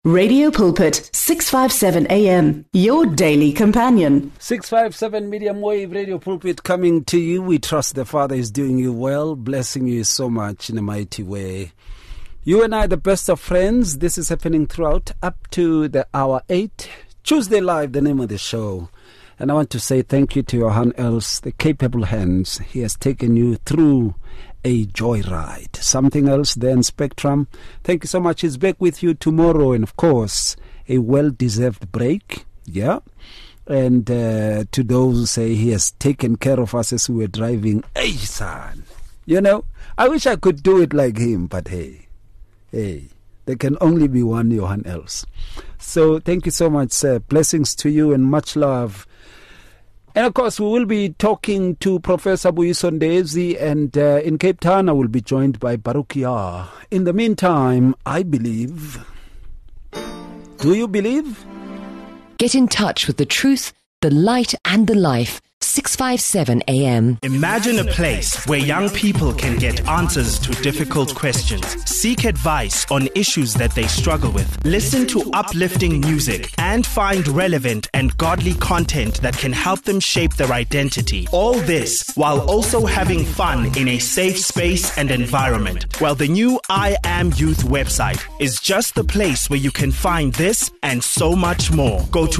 Radio Pulpit, 657 AM, your daily companion. 657 Medium Wave Radio Pulpit coming to you. We trust the Father is doing you well, blessing you so much in a mighty way. You and I, the best of friends. This is happening throughout up to the hour 8. Tuesday Live, the name of the show. And I want to say thank you to Johan Els, the capable hands. He has taken you through a joyride. Something else then, Spectrum. Thank you so much. He's back with you tomorrow. And, of course, a well-deserved break. Yeah. And to those who say he has taken care of us as we were driving. Hey, son. You know, I wish I could do it like him. But, hey, there can only be one Johan Els. So, thank you so much, sir. Blessings to you and much love. And, of course, we will be talking to Professor Buyiso Ndezi, and in Cape Town I will be joined by Barukia. In the meantime, I believe. Do you believe? Get in touch with the truth, the light and the life. 657 AM. Imagine a place where young people can get answers to difficult questions, seek advice on issues that they struggle with, listen to uplifting music, and find relevant and godly content that can help them shape their identity. All this while also having fun in a safe space and environment. Well, the new I Am Youth website is just the place where you can find this and so much more. Go to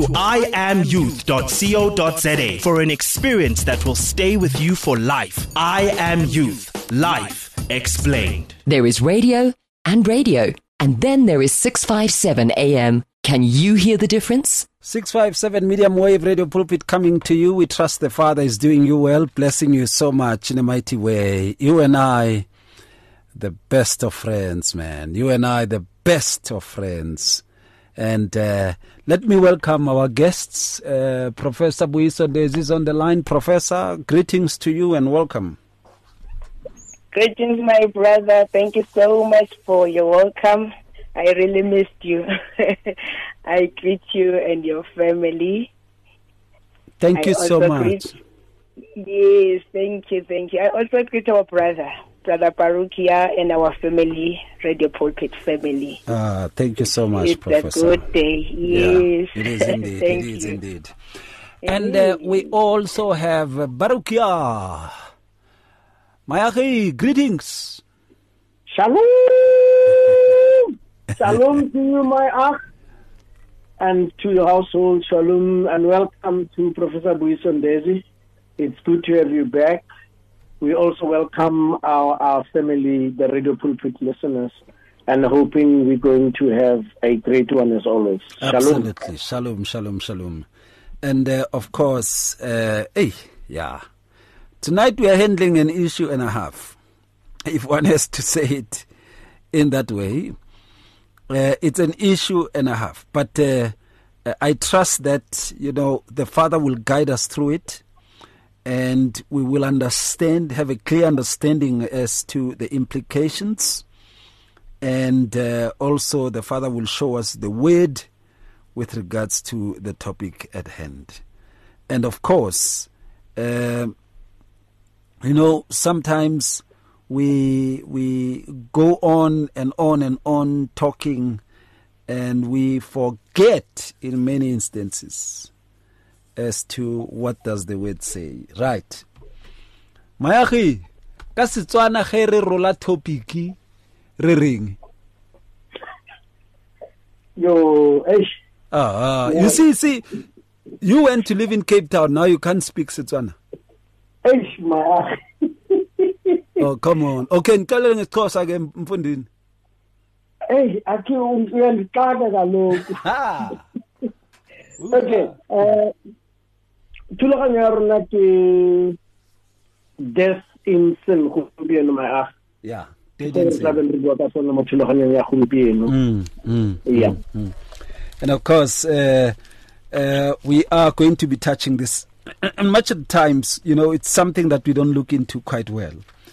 iamyouth.co.za for an experience that will stay with you for life. I Am Youth. Life explained. There is radio, and then there is 657 AM. Can you hear the difference? 657 Medium Wave Radio Pulpit coming to you. We trust the Father is doing you well, blessing you so much in a mighty way. You and I, the best of friends, man. You and I, the best of friends. And let me welcome our guests. Professor Buyiso Ndezi is on the line. Professor, greetings to you and welcome. Greetings, my brother. Thank you so much for your welcome. I really missed you. I greet you and your family. Thank you so much. Yes, thank you. I also greet our Brother Barukia, and our family, Radio Pulpit family. Thank you so much, it's Professor. It's a good day, yes. Yeah, it is indeed. It is indeed. And we also have Barukia. Mayachi, greetings. Shalom! Shalom to you, my Akh, and to your household. Shalom, and welcome to Professor Buyiso Ndezi. It's good to have you back. We also welcome our family, the Radio Pulpit listeners, and hoping we're going to have a great one as always. Absolutely. Shalom. And of course, tonight we are handling an issue and a half, if one has to say it in that way. It's an issue and a half, but I trust that, the Father will guide us through it. And we will have a clear understanding as to the implications. And also the Father will show us the word with regards to the topic at hand. And of course, sometimes we go on and on and on talking, and we forget in many instances as to what does the word say. Right. Mayachi, ka Setswana ge re rola topic re reng? Yo, you see, you went to live in Cape Town, now you can't speak Setswana. My Oh, come on. Okay, ngicela ngesixhosa ke mfundini. Akhi uyandixaka kaloku. Okay. Thulaganyo ya rona ke death in sin gompieno my Akh. Yeah. And of course, we are going to be touching this. And much of the times, it's something that we don't look into quite well.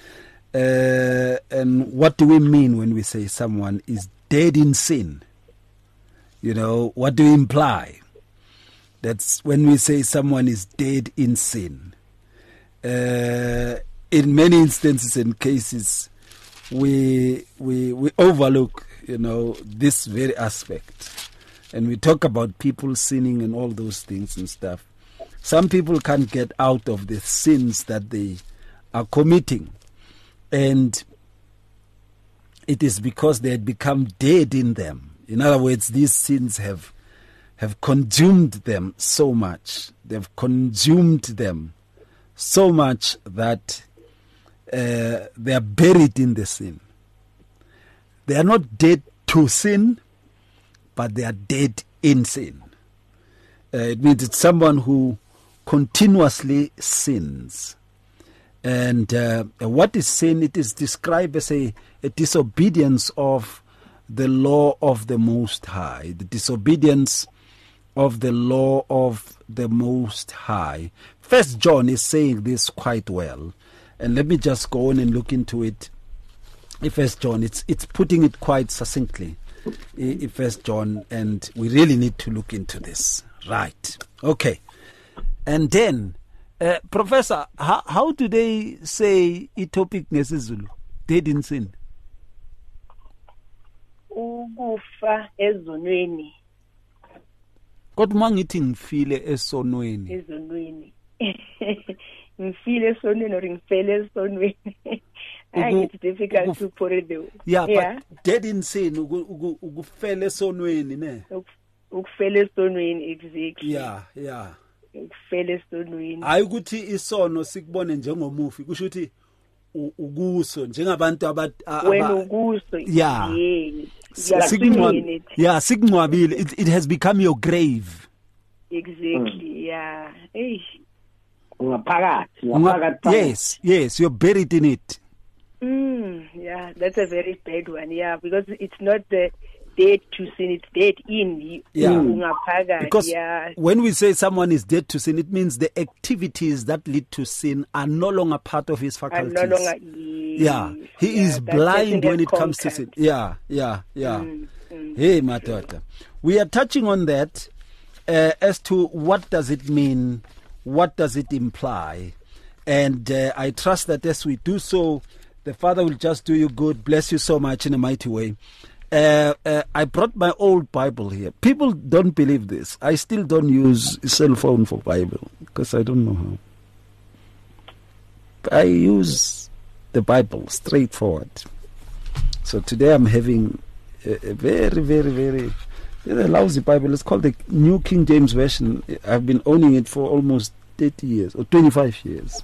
And what do we mean when we say someone is dead in sin? What do we imply? That's when we say someone is dead in sin. In many instances and cases, we overlook, this very aspect. and we talk about people sinning and all those things and stuff, some people can't get out of the sins that they are committing. And it is because they had become dead in them. In other words, these sins have consumed them so much. They've consumed them so much that they are buried in the sin. They are not dead to sin, but they are dead in sin. It means it's someone who continuously sins. And what is sin? It is described as a disobedience of the law of the Most High. The disobedience of the law of the Most High. First John is saying this quite well. And let me just go on and look into it. First John, it's putting it quite succinctly. First John, and we really need to look into this. Right. Okay. And then, Professor, how do they say itopic ngesizulu? Dead in sin. Ukufa ezonweni. Kodwa mangithi ngifile esonweni. Ezonweni. Ngifile esonweni or ngifele esonweni. It's difficult to put it there. Yeah, but dead in sin ukufele esonweni ne. Ukufele esonweni, exactly. Yeah. Ukufele esonweni. Hayi ukuthi isono sikubone njengomufi, kusho ukuthi ukuso njengabantu wena ukuso. Yeah. Sikungcwabile. It has become your grave. Exactly. Yeah. Yes, you're buried in it. Yeah, that's a very bad one. Yeah, because it's not the dead to sin, it's dead in. Because when we say someone is dead to sin, it means the activities that lead to sin are no longer part of his faculties. He is blind when it comes to sin. Yeah. Hey, my daughter. We are touching on that as to what does it mean, what does it imply. And I trust that as we do so, the Father will just do you good. Bless you so much in a mighty way. I brought my old Bible here. People don't believe this. I still don't use a cell phone for Bible because I don't know how. I use the Bible straightforward. So today I'm having a very, very, very lousy Bible. It's called the New King James Version. I've been owning it for almost 30 years or 25 years.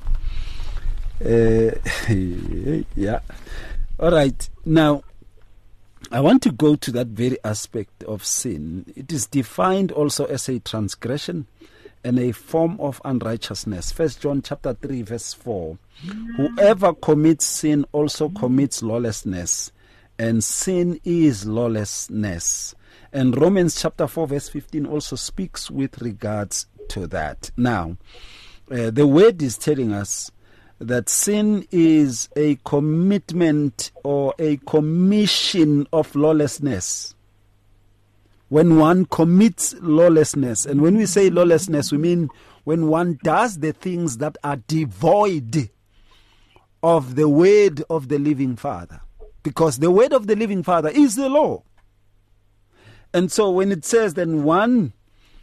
Yeah. All right. Now, I want to go to that very aspect of sin. It is defined also as a transgression and a form of unrighteousness. 1 John chapter 3 verse 4. Whoever commits sin also commits lawlessness, and sin is lawlessness. And Romans chapter 4 verse 15 also speaks with regards to that. Now, the word is telling us that sin is a commitment or a commission of lawlessness. When one commits lawlessness, and when we say lawlessness, we mean when one does the things that are devoid of the word of the living Father. Because the word of the living Father is the law. And so when it says then one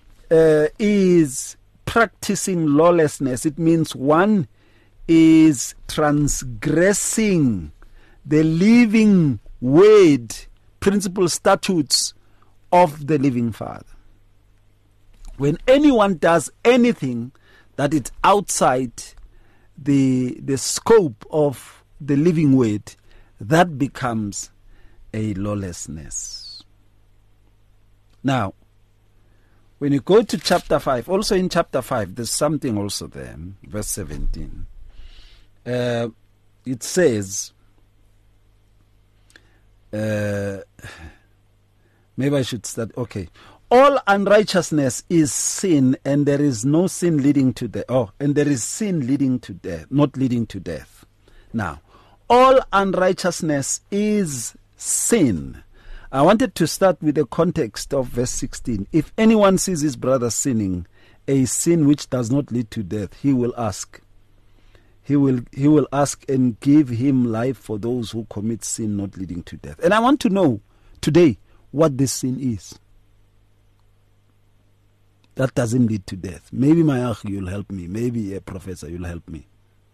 is practicing lawlessness, it means one is transgressing the living word, principal statutes of the living Father. When anyone does anything that is outside the scope of the living word, that becomes a lawlessness. Now, when you go to chapter 5, also in chapter 5, there's something also there, verse 17. It says, maybe I should start, okay. All unrighteousness is sin, and there is no sin leading to death. And there is sin leading to death, not leading to death. Now, all unrighteousness is sin. I wanted to start with the context of verse 16. If anyone sees his brother sinning, a sin which does not lead to death, he will ask. He will ask and give him life for those who commit sin not leading to death. And I want to know today what this sin is. that doesn't lead to death. Maybe my akh, you'll help me. Maybe a professor, you'll help me.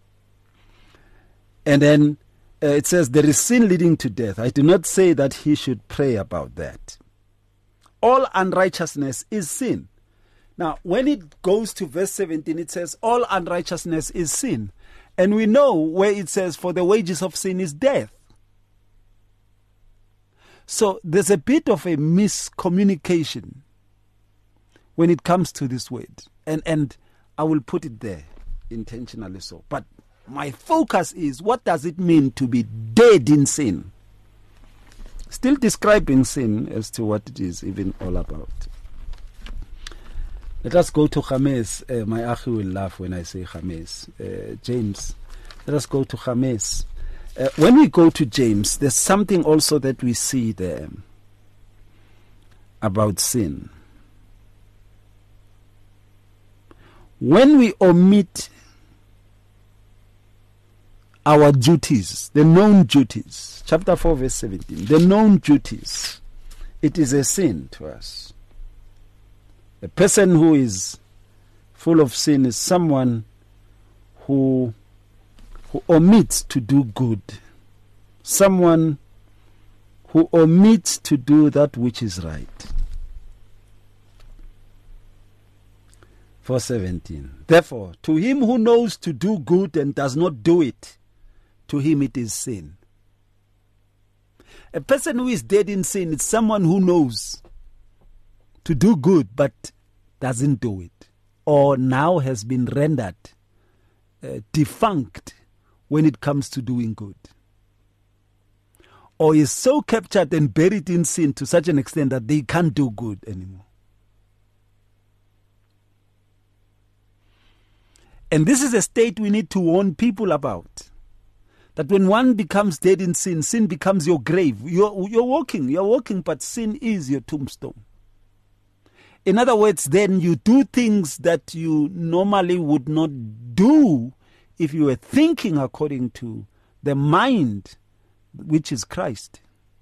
And then it says, there is sin leading to death. I do not say that he should pray about that. All unrighteousness is sin. Now, when it goes to verse 17, it says, all unrighteousness is sin. And we know where it says, for the wages of sin is death. So there's a bit of a miscommunication when it comes to this word. And I will put it there intentionally so. But my focus is, what does it mean to be dead in sin? Still describing sin as to what it is even all about. Let us go to Chames. My akhi will laugh when I say Chames. James. Let us go to Chames. When we go to James, there's something also that we see there about sin. When we omit our duties, the known duties, chapter 4 verse 17, the known duties, it is a sin to us. A person who is full of sin is someone who omits to do good, someone who omits to do that which is right. 4:17. Therefore, to him who knows to do good and does not do it, to him it is sin. A person who is dead in sin is someone who knows to do good but doesn't do it, or now has been rendered defunct when it comes to doing good, or is so captured and buried in sin to such an extent that they can't do good anymore. And this is a state we need to warn people about. That when one becomes dead in sin, sin becomes your grave. You're walking, but sin is your tombstone. In other words, then you do things that you normally would not do if you were thinking according to the mind, which is Christ.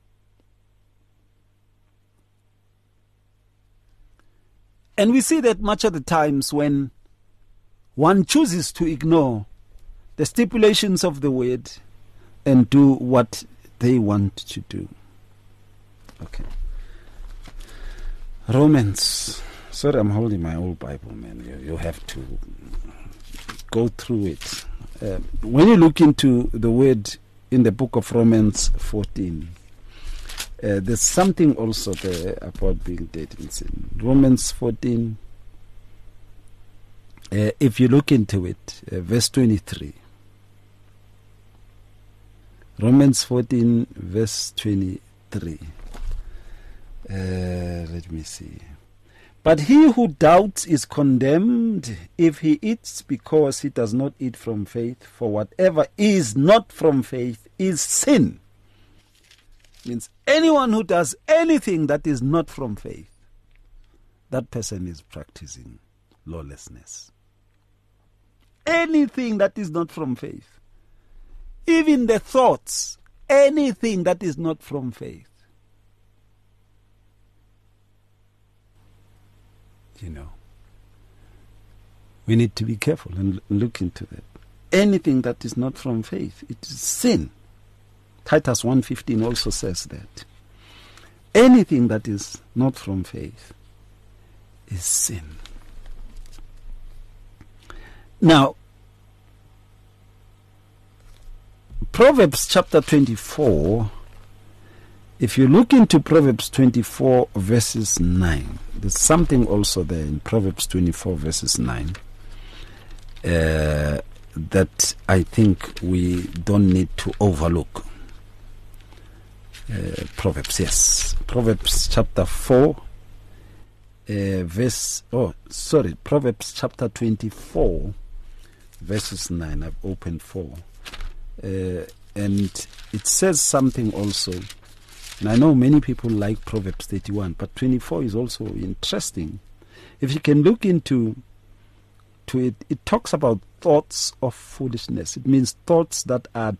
And we see that much of the times when one chooses to ignore the stipulations of the word and do what they want to do. Okay. Romans. Sorry, I'm holding my old Bible, man. You have to go through it. When you look into the word in the book of Romans 14, there's something also there about being dead in sin. Romans 14, if you look into it, verse 23. Romans 14, verse 23. Let me see. But he who doubts is condemned if he eats, because he does not eat from faith. For whatever is not from faith is sin. Means anyone who does anything that is not from faith, that person is practicing lawlessness. Anything that is not from faith, even the thoughts, anything that is not from faith, we need to be careful and look into that. Anything that is not from faith, it is sin. Titus 1:15 also says that. Anything that is not from faith is sin. Now, Proverbs chapter 24, if you look into Proverbs 24 verses 9, there's something also there in Proverbs 24 verses 9 that I think we don't need to overlook. Proverbs chapter 4 Proverbs chapter 24 verses 9. I've opened 4 and it says something also, and I know many people like Proverbs 31, but 24 is also interesting. If you can look into it, it talks about thoughts of foolishness. It means thoughts that are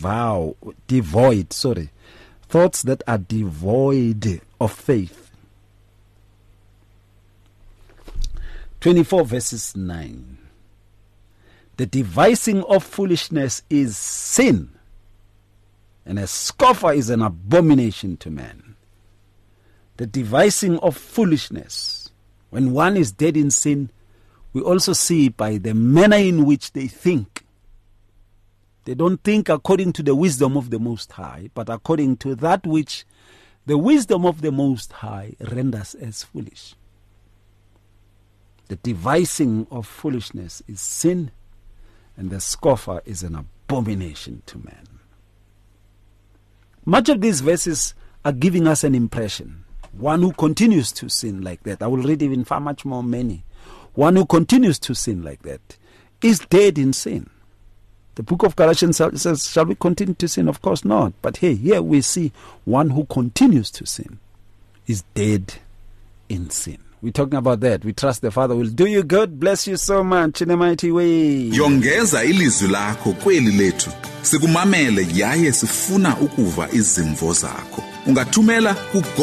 thoughts that are devoid of faith. 24 verses 9. The devising of foolishness is sin, and a scoffer is an abomination to man. The devising of foolishness. When one is dead in sin, we also see by the manner in which they think. They don't think according to the wisdom of the Most High, but according to that which the wisdom of the Most High renders as foolish. The devising of foolishness is sin, and the scoffer is an abomination to man. Much of these verses are giving us an impression. One who continues to sin like that, I will read even far much more many. One who continues to sin like that is dead in sin. The book of Galatians says, shall we continue to sin? Of course not. But hey, here we see one who continues to sin is dead in sin. We're talking about that. We trust the Father will do you good. Bless you so much in a mighty way. Yongeza ilizwi lakho kweli lethu. Sikumamele yaye sifuna ukuva izimvo zakho. Ungathumela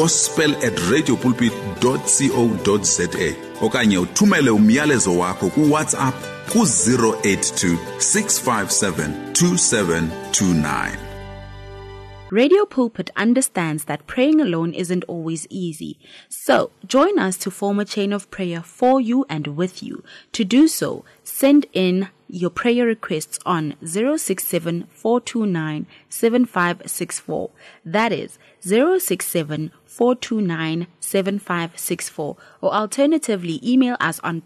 kugospel@radiopulpit.co.za okanye uthumele umyalezo wakho kuWhatsApp ku-082 657 2729. Radio Pulpit understands that praying alone isn't always easy. So, join us to form a chain of prayer for you and with you. To do so, send in your prayer requests on 067-429-7564. That is 067-429-7564. Or alternatively, email us on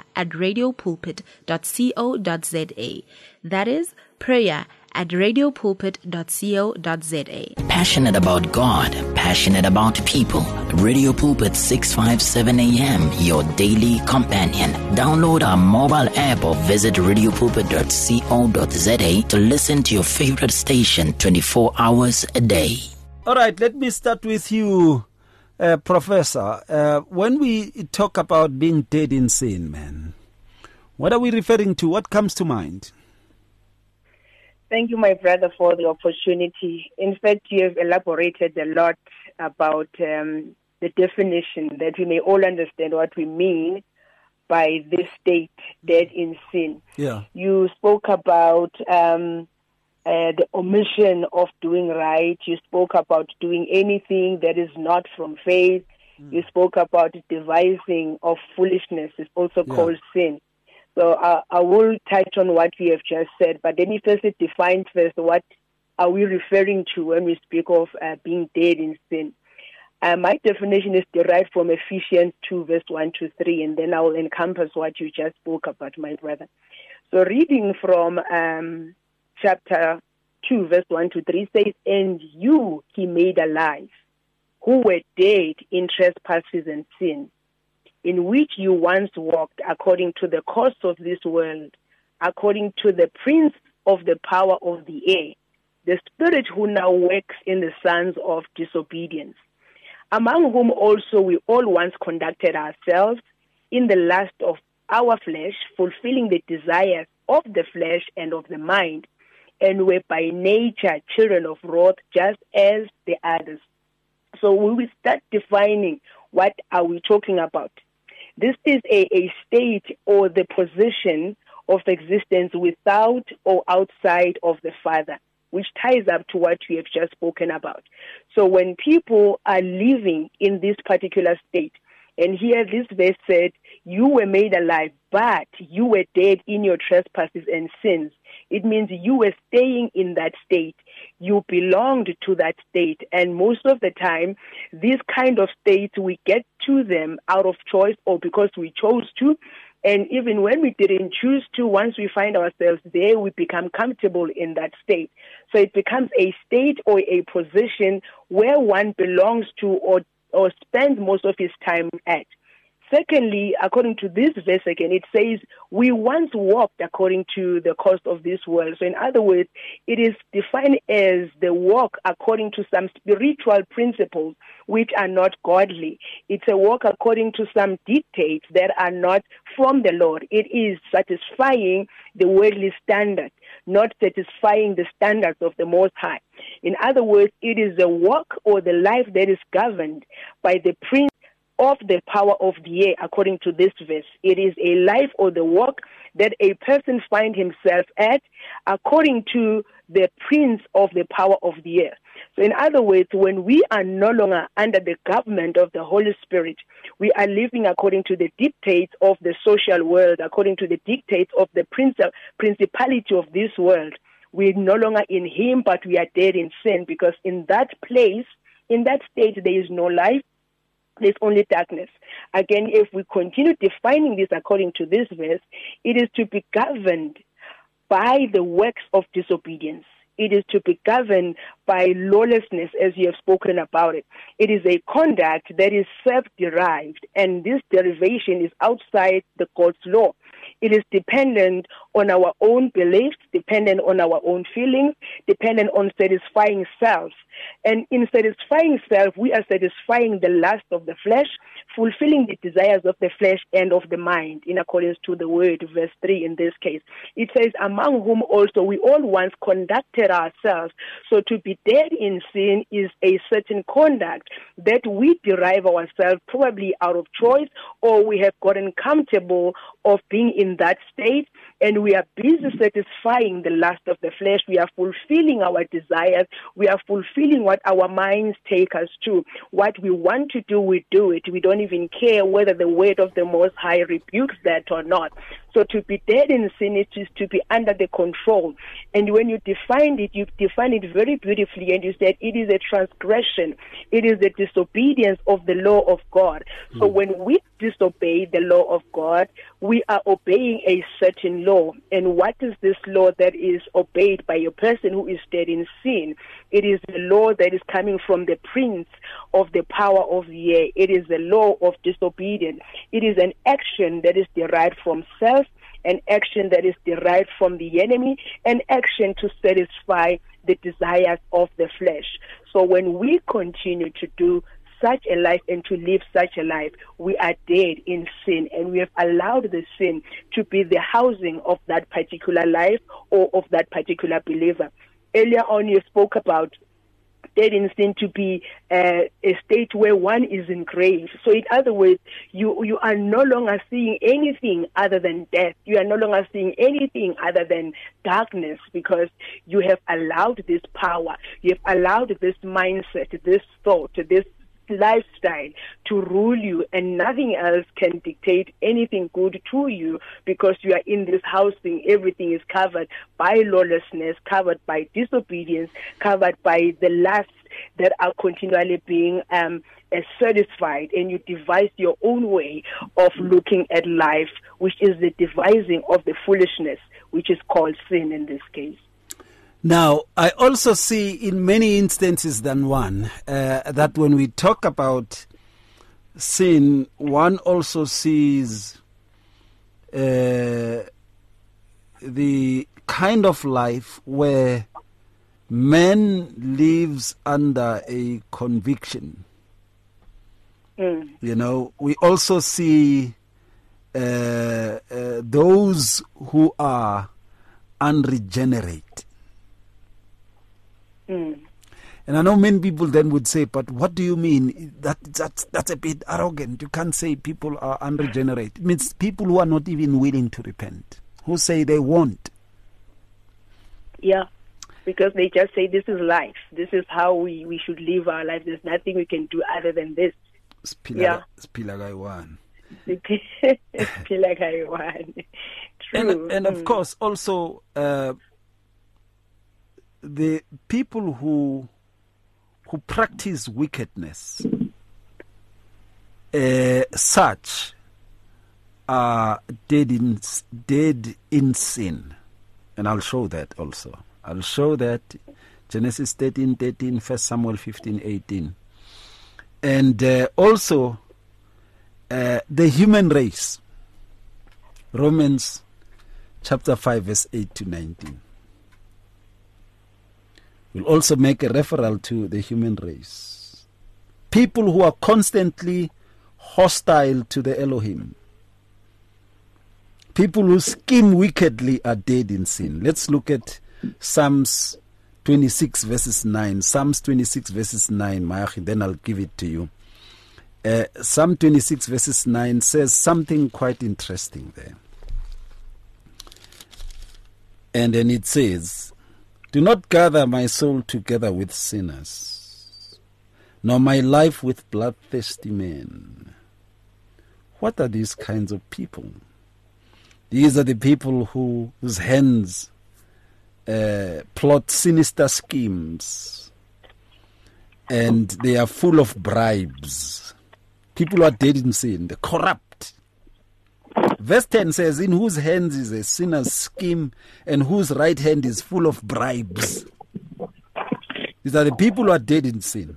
prayer@radiopulpit.co.za. That is prayer@radiopulpit.co.za. Passionate about God, passionate about people. Radio Pulpit 657 AM, your daily companion. Download our mobile app or visit radiopulpit.co.za to listen to your favorite station 24 hours a day. All right, let me start with you, Professor. When we talk about being dead in sin, man, what are we referring to? What comes to mind? Thank you, my brother, for the opportunity. In fact, you have elaborated a lot about the definition that we may all understand what we mean by this state, dead in sin. Yeah. You spoke about the omission of doing right. You spoke about doing anything that is not from faith. You spoke about the devising of foolishness. It's also called sin. So I will touch on what we have just said, but let me first define first what are we referring to when we speak of being dead in sin. My definition is derived from Ephesians 2, verse 1 to 3, and then I will encompass what you just spoke about, my brother. So reading from chapter 2, verse 1 to 3 says, "And you he made alive, who were dead in trespasses and sins, in which you once walked according to the course of this world, according to the prince of the power of the air, the spirit who now works in the sons of disobedience, among whom also we all once conducted ourselves in the lust of our flesh, fulfilling the desires of the flesh and of the mind, and were by nature children of wrath, just as the others." So we will start defining what are we talking about. This is a state or the position of existence without or outside of the Father, which ties up to what we have just spoken about. So when people are living in this particular state, and here this verse said, you were made alive, but you were dead in your trespasses and sins. It means you were staying in that state. You belonged to that state. And most of the time, these kind of states, we get to them out of choice or because we chose to. And even when we didn't choose to, once we find ourselves there, we become comfortable in that state. So it becomes a state or a position where one belongs to or spends most of his time at. Secondly, according to this verse again, it says, we once walked according to the course of this world. So in other words, it is defined as the walk according to some spiritual principles which are not godly. It's a walk according to some dictates that are not from the Lord. It is satisfying the worldly standard, not satisfying the standards of the Most High. In other words, it is the walk or the life that is governed by the prince of the power of the air, according to this verse. It is a life or the walk that a person finds himself at, according to the prince of the power of the air. So in other words, when we are no longer under the government of the Holy Spirit, we are living according to the dictates of the social world, according to the dictates of the principality of this world. We're no longer in Him, but we are dead in sin, because in that place, in that state, there is no life. There's only darkness. Again, if we continue defining this according to this verse, it is to be governed by the works of disobedience. It is to be governed by lawlessness, as you have spoken about it. It is a conduct that is self-derived, and this derivation is outside the God's law. It is dependent on our own beliefs, dependent on our own feelings, dependent on satisfying self. And in satisfying self, we are satisfying the lust of the flesh, fulfilling the desires of the flesh and of the mind, in accordance to the word, verse 3 in this case. It says, among whom also we all once conducted ourselves. So to be dead in sin is a certain conduct that we derive ourselves probably out of choice, or we have gotten comfortable of being in that state, and we are busy satisfying the lust of the flesh. We are fulfilling our desires. We are fulfilling what our minds take us to. What we want to do, we do it. We don't even care whether the word of the Most High rebukes that or not. So to be dead in sin is to be under the control. And when you defined it, you defined it very beautifully, and you said it is a transgression. It is the disobedience of the law of God. So when we disobey the law of God, we are obeying a certain law. And what is this law that is obeyed by a person who is dead in sin? It is the law that is coming from the prince of the power of the air. It is the law of disobedience. It is an action that is derived from self, an action that is derived from the enemy, an action to satisfy the desires of the flesh. So when we continue to do such a life and to live such a life, we are dead in sin, and we have allowed the sin to be the housing of that particular life or of that particular believer. Earlier on, you spoke about dead in sin to be a state where one is in grave. So in other words, you are no longer seeing anything other than death. You are no longer seeing anything other than darkness, because you have allowed this power, you have allowed this mindset, this thought, this lifestyle to rule you, and nothing else can dictate anything good to you, because you are in this housing. Everything is covered by lawlessness, covered by disobedience, covered by the lusts that are continually being satisfied, and you devise your own way of looking at life, which is the devising of the foolishness, which is called sin in this case. Now, I also see in many instances than one that when we talk about sin, one also sees the kind of life where man lives under a conviction. You know, we also see those who are unregenerate. And I know many people then would say, but what do you mean? That's a bit arrogant. You can't say people are unregenerate. It means people who are not even willing to repent, who say they won't. Yeah, because they just say this is life. This is how we should live our life. There's nothing we can do other than this. Yeah. True. And of course, also the people who practice wickedness, such are dead in sin. And I'll show that also. I'll show that Genesis 13:13, 1 Samuel 15:18. And also the human race, Romans chapter 5 verse 8 to 19. We'll also make a referral to the human race. People who are constantly hostile to the Elohim. People who scheme wickedly are dead in sin. Let's look at Psalms 26 verses 9. Psalms 26 verses 9, Mayachi, then I'll give it to you. Psalm 26 verses 9 says something quite interesting there. And then it says, do not gather my soul together with sinners, nor my life with bloodthirsty men. What are these kinds of people? These are the people whose hands plot sinister schemes, and they are full of bribes. People who are dead in sin, they're corrupt. Verse 10 says, in whose hands is a sinner's scheme, and whose right hand is full of bribes. These are the people who are dead in sin.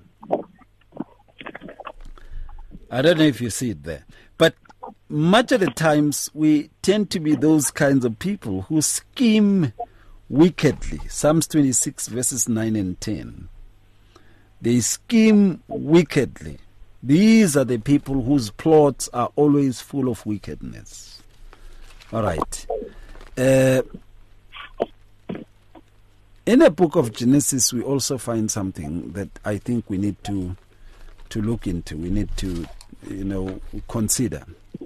I don't know if you see it there. But much of the times we tend to be those kinds of people who scheme wickedly. Psalms 26 verses 9 and 10. They scheme wickedly. These are the people whose plots are always full of wickedness. All right. In the book of Genesis, we also find something that I think we need to look into. We need to, consider.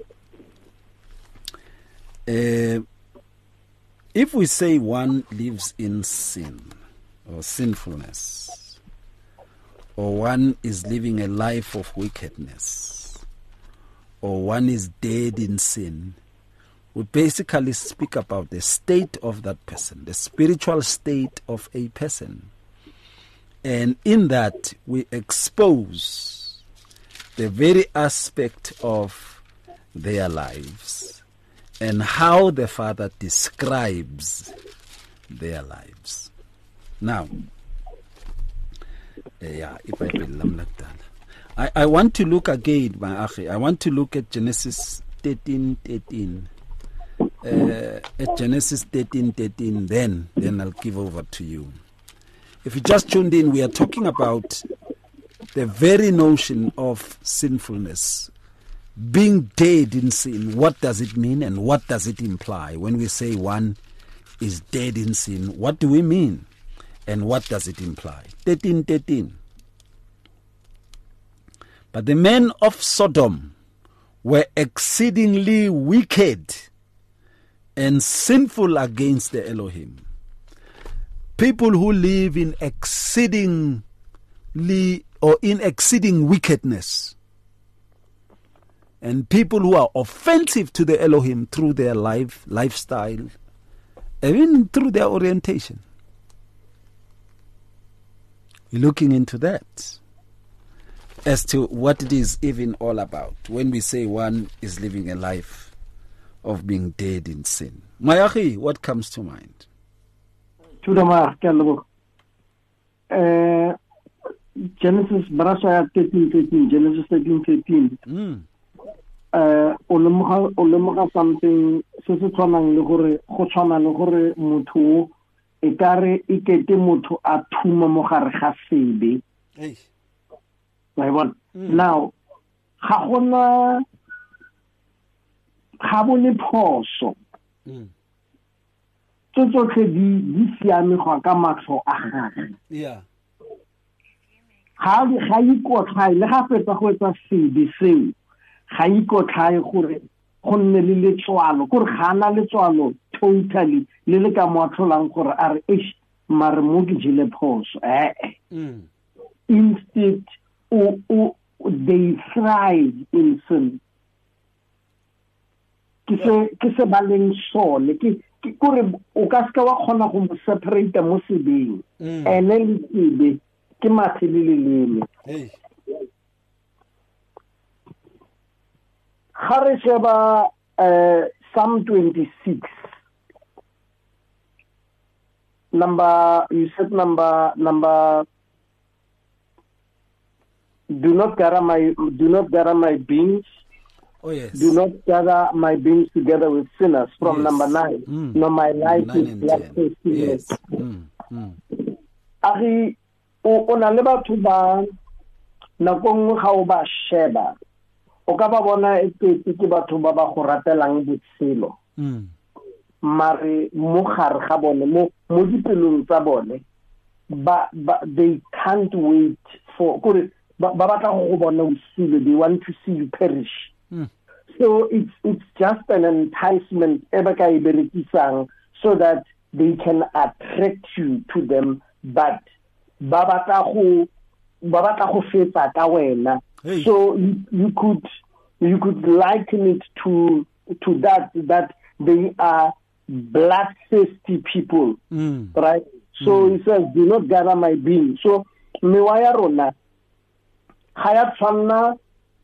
If we say one lives in sin or sinfulness, or one is living a life of wickedness, or one is dead in sin, we basically speak about the state of that person, the spiritual state of a person. And in that, we expose the very aspect of their lives and how the Father describes their lives. Now, I want to look again, my Akhi. I want to look at Genesis 13:13. At Genesis 13:13, then I'll give over to you. If you just tuned in, we are talking about the very notion of sinfulness, being dead in sin. What does it mean, and what does it imply? When we say one is dead in sin, what do we mean? And what does it imply? 13:13. But the men of Sodom were exceedingly wicked and sinful against the Elohim. People who live in exceeding wickedness. And people who are offensive to the Elohim through their lifestyle, even through their orientation. Looking into that as to what it is even all about when we say one is living a life of being dead in sin. Mayachi, what comes to mind? Genesis 13:13. Genesis 13:13. O lemoga something se se tshwanang le gore go tshwana le gore motho e kare e kete motho a thuma mo gare ga sebe. Now ga bone phoso tsotlhe di siame go ka matlho a gagwe. Ga ikotlhae le ga fetsa go etsa sebe seo ga ikotlhae gore go nne le letswalo gore ga na letswalo totally le le ka moatlholang gore a re mare mo ke jile phoso instead they thrive in sin. Ke se baleng sone ke gore o ka ska wa khona go separate mo sebeng ene le sebe ke mathilelele. Khare sheba Psalm 26 you said number do not gather my beans. Oh yes. Do not gather my beans together with sinners from number 9. No, my life is bloodthirsty. Yes. Ari o na le batho ba nako nngwe ga o ba sheba o ka ba bona ke batho ba ba go ratelang botshelo mare mo gare ga bone mo dipelong tsa bone they can't wait for ba batla go bona o sile, they want to see you perish. So it's just an enticement so that they can attract you to them, but ba batla go fetsa ka wena. So you could liken it to that they are bloodthirsty people, right? So he says, do not gather my being. So mewa ya rona ga ya tshwanna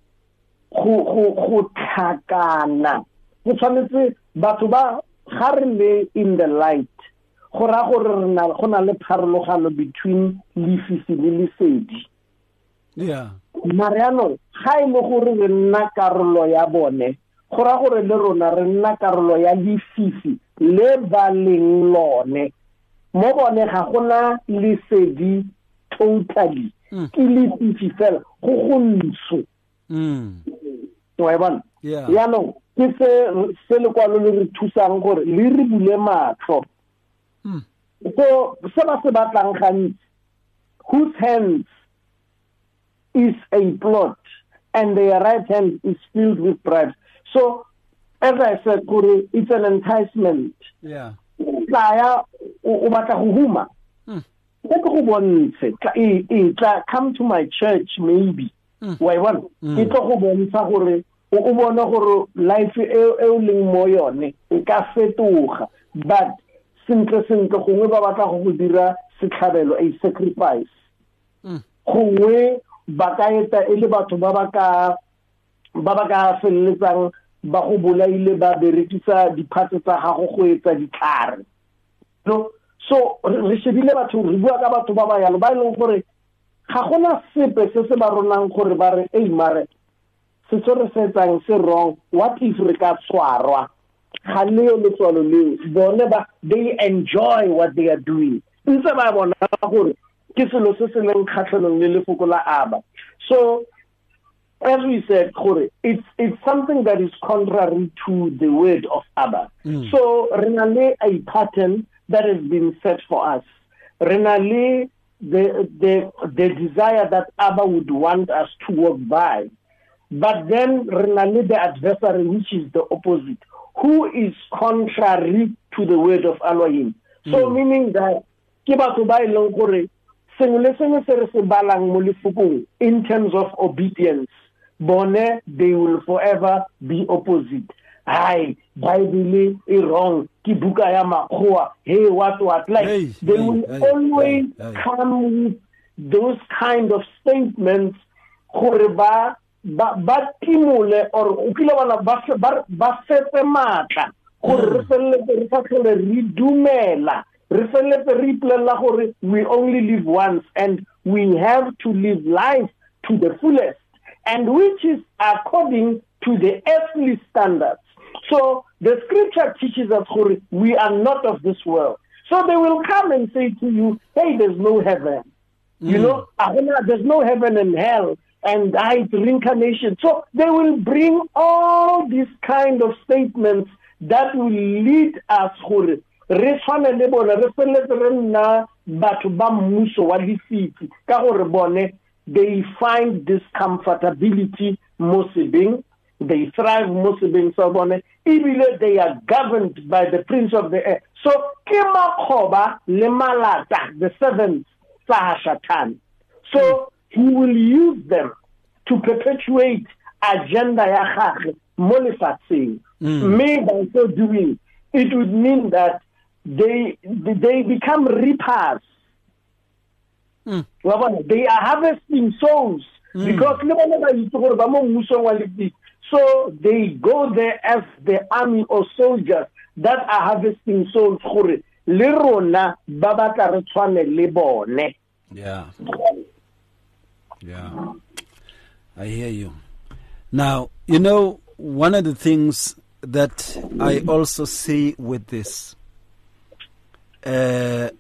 go tlhakana. Go tshwanetse batho ba ga re le in the light, go ra gore go na le pharologano between leafy le lesedi. Yeah. Mariano ga ile gore re nna karolo ya bone, go ra gore le rona re nna karolo ya lefifi le ba leng lone. Mo bone ga gona lesedi totally. Ke lefifi fela go gontsho. Wa bona? Yeah. Ya no, ke se le kwalo le re thusang gore le re bule matlho. So se ba se batlang gantsi, whose hands is a plot and their right hand is filled with bribes. So as I said, Kuri, it's an enticement. Yeah. Come to my church, maybe. Why one? Life but a sacrifice. Ba ka eta ele batho ba ba ka feletsang ba go bolaile ba berekisa diphatse tsa gago go etsa ditlhare. So re shebile batho re bua ka batho ba ba yalo ba ileng gore ga gona sepe se se ba ronang gore ba re ei mare se re setsang se wrong, what if re ka tshwarwa ga le le tswalo le bone ba they enjoy what they are doing. Ntse ba bona gore so as we said, it's something that is contrary to the word of Abba. So renale a pattern that has been set for us. Renale the desire that Abba would want us to walk by. But then renale the adversary, which is the opposite, who is contrary to the word of Elohim. So meaning that in terms of obedience, they will forever be opposite. Ay, Bible is wrong. Kibuka ya makhoa. Hey, what? Like they will always come with those kind of statements. Ba timule or ukila wana ba fete mata. Ridumela. We only live once and we have to live life to the fullest, and which is according to the earthly standards. So the scripture teaches us we are not of this world. So they will come and say to you, hey, there's no heaven. You know, there's no heaven and hell, and it's reincarnation. So they will bring all these kind of statements that will lead us they find this comfortability mosibing, they thrive mosibing sabone, even they are governed by the prince of the air. So Kima Koba Lemalata, the seventh Sahashatan. So he will use them to perpetuate agenda yachach molifatsing. May by so doing, it would mean that they become reapers. They are harvesting souls because so they go there as the army or soldiers that are harvesting souls. Yeah. I hear you. Now, you know, one of the things that I also see with this, and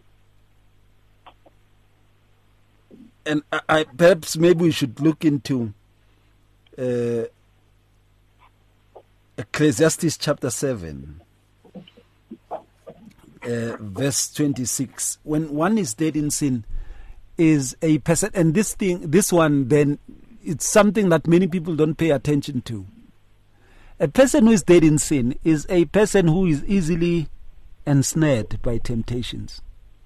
I perhaps maybe we should look into Ecclesiastes chapter 7, verse 26. When one is dead in sin, is a person, and this one, then it's something that many people don't pay attention to. A person who is dead in sin is a person who is easily ensnared by temptations.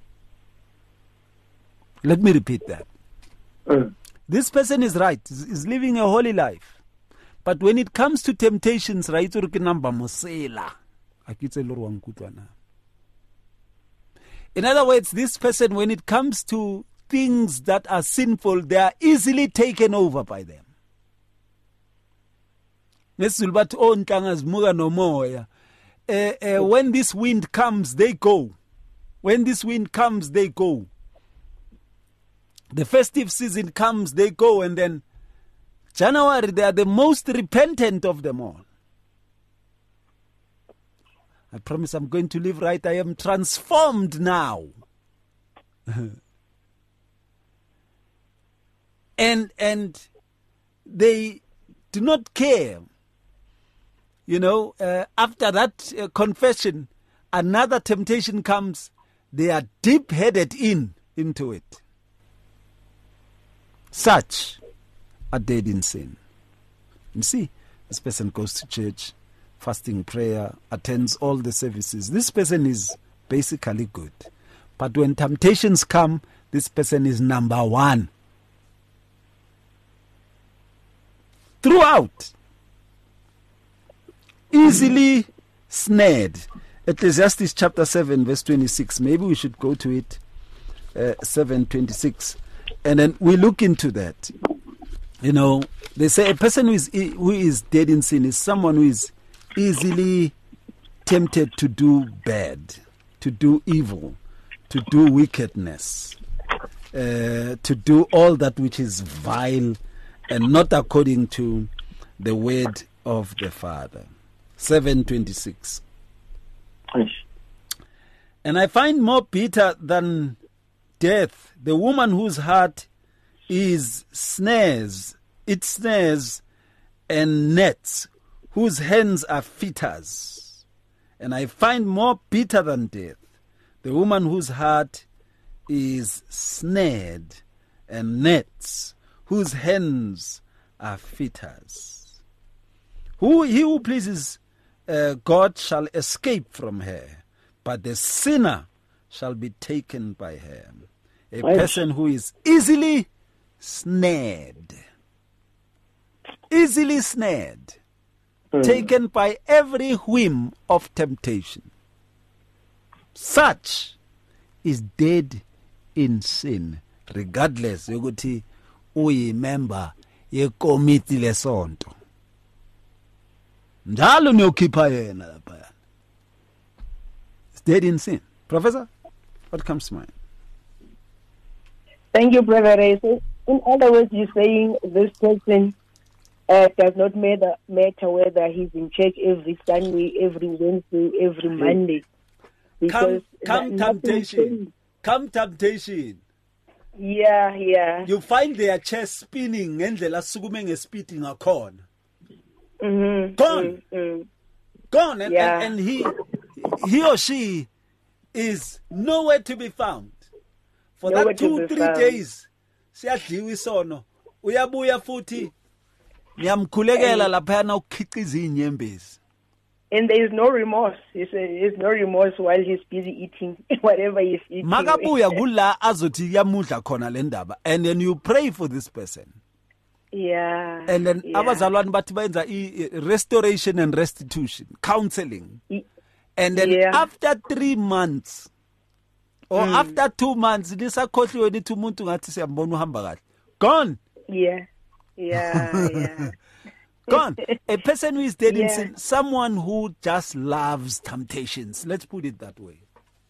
Let me repeat that. This person is right, is living a holy life. But when it comes to temptations, right, in other words, this person, when it comes to things that are sinful, they are easily taken over by them. When this wind comes, they go. When this wind comes, they go. The festive season comes, they go, and then January, they are the most repentant of them all. I promise I'm going to live right. I am transformed now. and they do not care. You know, after that confession, another temptation comes. They are deep-headed into it. Such are dead in sin. You see, this person goes to church, fasting, prayer, attends all the services. This person is basically good. But when temptations come, this person is number one. Throughout. Easily snared. Ecclesiastes chapter 7 verse 26. Maybe we should go to it. 7:26. And then we look into that. You know, they say a person who is dead in sin is someone who is easily tempted to do bad, to do evil, to do wickedness, to do all that which is vile and not according to the word of the Father. 7:26. And I find more bitter than death the woman whose heart is snares and nets, whose hands are fetters. And I find more bitter than death the woman whose heart is snared and nets, whose hands are fetters. He who pleases God shall escape from her, but the sinner shall be taken by her. A person who is easily snared, taken by every whim of temptation. Such is dead in sin, regardless yokuthi uyimember yekomiti lesonto. Njalo niyokhipha yena lapha. It's dead in sin. Professor, what comes to mind? Thank you, Brother Reyes. In other words, you're saying this person does not matter whether he's in church every Sunday, every Wednesday, every Monday. Because come temptation. Yeah. You find their chest spinning ngendlela sukume ngespeeding akhona. Gone. And he or she is nowhere to be found. For nowhere that 2-3 days, siyadliwa isono. Uyabuya futhi niyamkhulekela laphana ukhiqiza inyembezi. And there is no remorse. There's no remorse while he's busy eating whatever he's eating. Makabuya kula azothi yamudla khona le ndaba, and then you pray for this person. Yeah. And then abazalwane bathi bayenza restoration and restitution, counseling. And then after 3 months or after 2 months, lisakhohliwe lithi umuntu ngathi siyambona uhamba kahle. Gone. Yeah. Gone. A person who is dead in sin, someone who just loves temptations. Let's put it that way.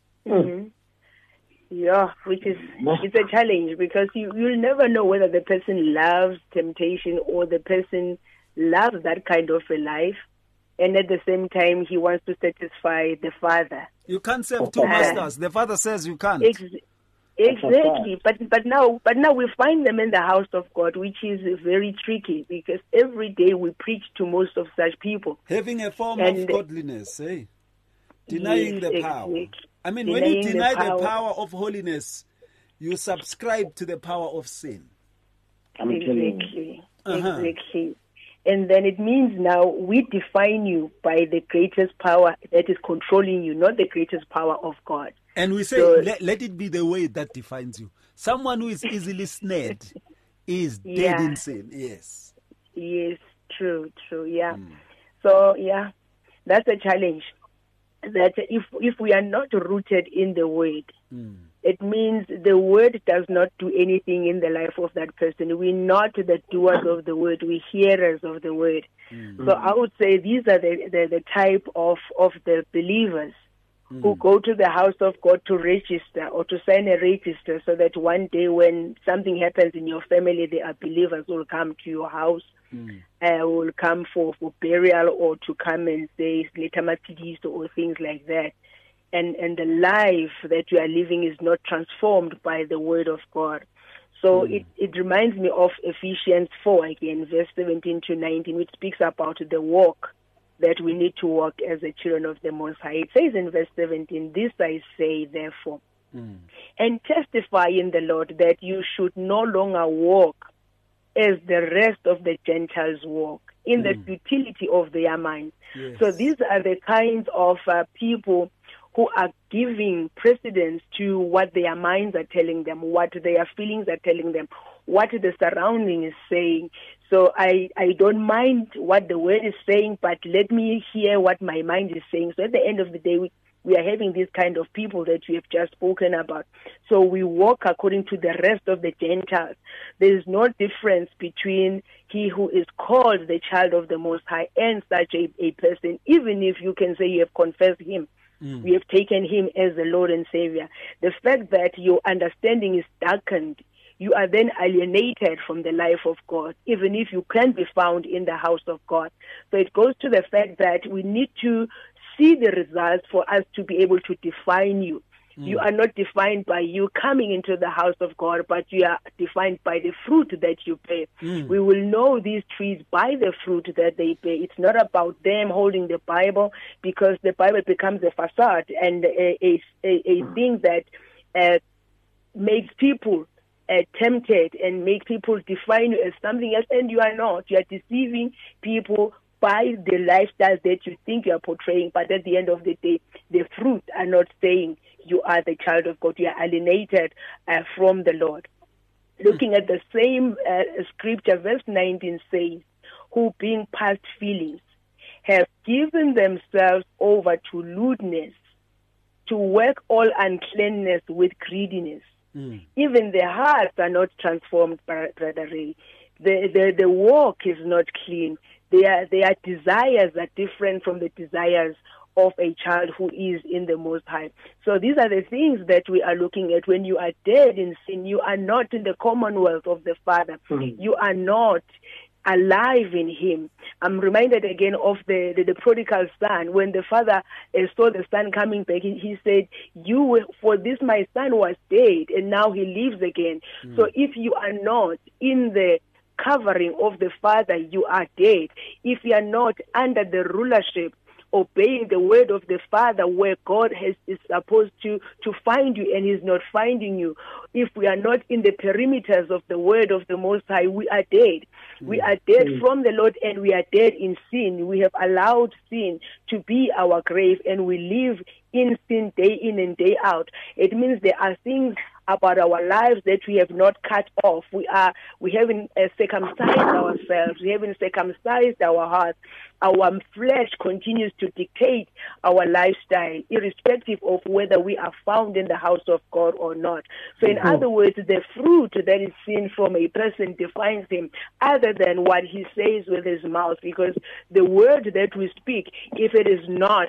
Yeah, it's a challenge because you'll never know whether the person loves temptation or the person loves that kind of a life, and at the same time he wants to satisfy the Father. You can't serve two masters. The Father says you can't. Exactly, but now we find them in the house of God, which is very tricky because every day we preach to most of such people. Having a form of godliness, denying the power. I mean, when you deny the power of holiness, you subscribe to the power of sin. Exactly. And then it means now we define you by the greatest power that is controlling you, not the greatest power of God. And we say, let it be the way that defines you. Someone who is easily snared is dead in sin. Yes. Yes, true, yeah. So, yeah, that's a challenge. That if we are not rooted in the Word, it means the Word does not do anything in the life of that person. We're not the doers of the Word, we're hearers of the Word. So I would say these are the type of the believers who go to the house of God to register or to sign a register, so that one day when something happens in your family, there are believers who will come to your house, will come for burial, or to come and say or things like that. And the life that you are living is not transformed by the Word of God. So it reminds me of Ephesians 4 again, verse 17 to 19, which speaks about the walk that we need to walk as the children of the Most High. It says in verse 17, "This I say, therefore, and testify in the Lord, that you should no longer walk as the rest of the Gentiles walk, in the futility of their minds." Yes. So these are the kinds of people who are giving precedence to what their minds are telling them, what their feelings are telling them, what the surrounding is saying. So I don't mind what the Word is saying, but let me hear what my mind is saying. So at the end of the day, we are having these kind of people that we have just spoken about. So we walk according to the rest of the Gentiles. There is no difference between he who is called the child of the Most High and such a person, even if you can say you have confessed him. We have taken him as the Lord and Savior. The fact that your understanding is darkened, you are then alienated from the life of God, even if you can be found in the house of God. So it goes to the fact that we need to see the results for us to be able to define you. You are not defined by you coming into the house of God, but you are defined by the fruit that you bear. We will know these trees by the fruit that they bear. It's not about them holding the Bible, because the Bible becomes a facade and a thing that makes people tempted and make people define you as something else, and you are not. You are deceiving people by the lifestyle that you think you are portraying, but at the end of the day, the fruit are not saying you are the child of God. You are alienated from the Lord. Looking at the same scripture, verse 19 says, "Who being past feelings have given themselves over to lewdness, to work all uncleanness with greediness." Even their hearts are not transformed, Brother Ray. The walk is not clean. Their desires are different from the desires of a child who is in the Most High. So these are the things that we are looking at. When you are dead in sin, you are not in the commonwealth of the Father. You are not alive in him. I'm reminded again of the prodigal son. When the father saw the son coming back, he said, "For this my son was dead, and now he lives again." So if you are not in the covering of the Father, you are dead. If you are not under the rulership, obeying the word of the Father, where God is supposed to find you and he's not finding you, if we are not in the perimeters of the word of the Most High, we are dead. We are dead from the Lord, and we are dead in sin. We have allowed sin to be our grave, and we live in sin day in and day out. It means there are things about our lives that we have not cut off. We haven't circumcised ourselves. We haven't circumcised our hearts. Our flesh continues to dictate our lifestyle, irrespective of whether we are found in the house of God or not. So in other words, the fruit that is seen from a person defines him, other than what he says with his mouth, because the word that we speak, if it is not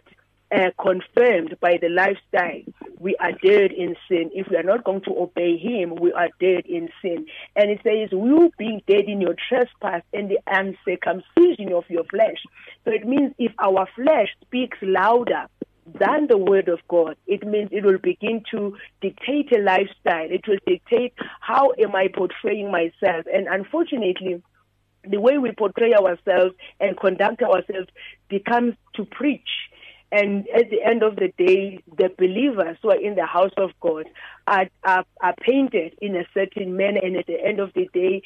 confirmed by the lifestyle, we are dead in sin. If we are not going to obey him, we are dead in sin. And it says, "You being dead in your trespass and the uncircumcision of your flesh." So it means if our flesh speaks louder than the word of God, it means it will begin to dictate a lifestyle. It will dictate how am I portraying myself. And unfortunately, the way we portray ourselves and conduct ourselves becomes to preach. And at the end of the day, the believers who are in the house of God are painted in a certain manner, and at the end of the day,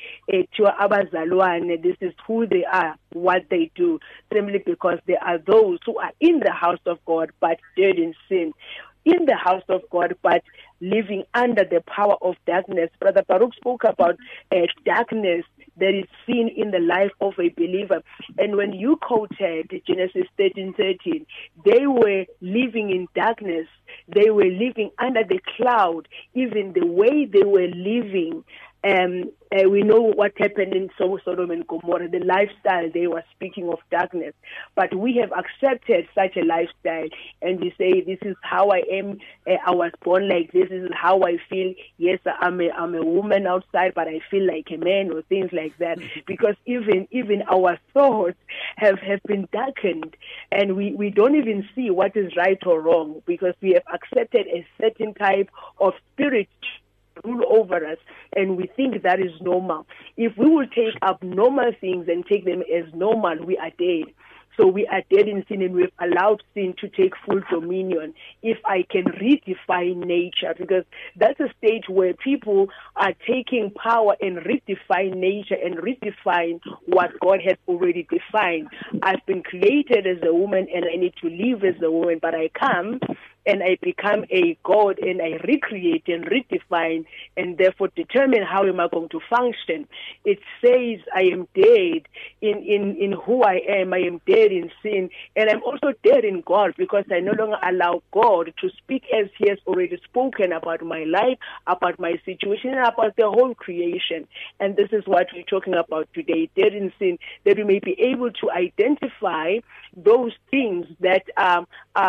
this is who they are, what they do, simply because there are those who are in the house of God but dead in sin, in the house of God but living under the power of darkness. Brother Baruch spoke about darkness that is seen in the life of a believer. And when you quoted Genesis 13:13, they were living in darkness. They were living under the cloud. Even the way they were living, we know what happened in Sodom and Gomorrah, the lifestyle they were speaking of darkness. But we have accepted such a lifestyle, and we say, this is how I am. I was born like this. This is how I feel. Yes, I'm a woman outside, but I feel like a man, or things like that. Because even our thoughts have been darkened, and we don't even see what is right or wrong, because we have accepted a certain type of spirit rule over us, and we think that is normal. If we will take abnormal things and take them as normal, we are dead. So we are dead in sin, and we've allowed sin to take full dominion. If I can redefine nature, because that's a stage where people are taking power and redefine nature and redefine what God has already defined. I've been created as a woman and I need to live as a woman, but I come and I become a God, and I recreate and redefine and therefore determine how am I going to function. It says I am dead in who I am. I am dead in sin, and I'm also dead in God, because I no longer allow God to speak as He has already spoken about my life, about my situation, and about the whole creation. And this is what we're talking about today, dead in sin, that we may be able to identify those things that are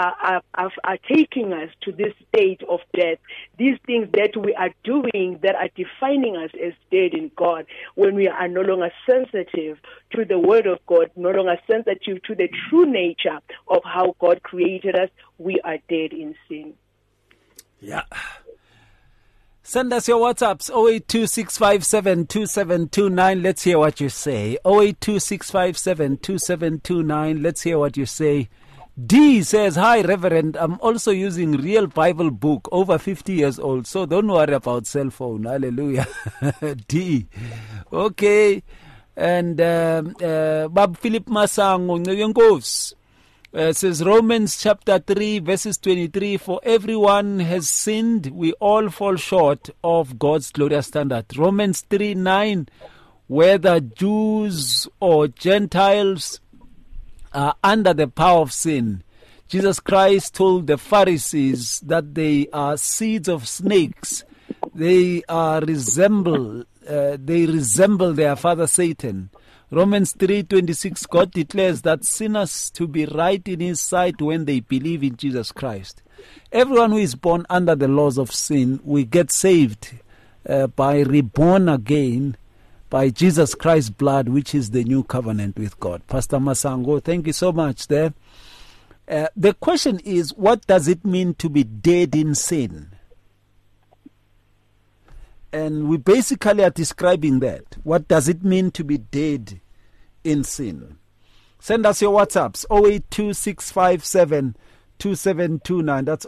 taking us to this state of death, these things that we are doing that are defining us as dead in God, when we are no longer sensitive to the Word of God, no longer sensitive to the true nature of how God created us. We are dead in sin. Yeah. Send us your WhatsApps, 0826572729. Let's hear what you say. 0826572729. Let's hear what you say. D says, hi, Reverend. I'm also using Real Bible Book, over 50 years old, so don't worry about cell phone. Hallelujah. D. Okay. And Bab Philip Masango says, Romans chapter 3, verses 23, for everyone has sinned. We all fall short of God's glorious standard. Romans 3:9, whether Jews or Gentiles are under the power of sin. Jesus Christ told the Pharisees that they are seeds of snakes. They resemble their father Satan. Romans 3:26, God declares that sinners to be right in His sight when they believe in Jesus Christ. Everyone who is born under the laws of sin, we get saved by reborn again by Jesus Christ's blood, which is the new covenant with God. Pastor Masango, thank you so much there. The question is, what does it mean to be dead in sin? And we basically are describing that. What does it mean to be dead in sin? Send us your WhatsApps, 0826572729. That's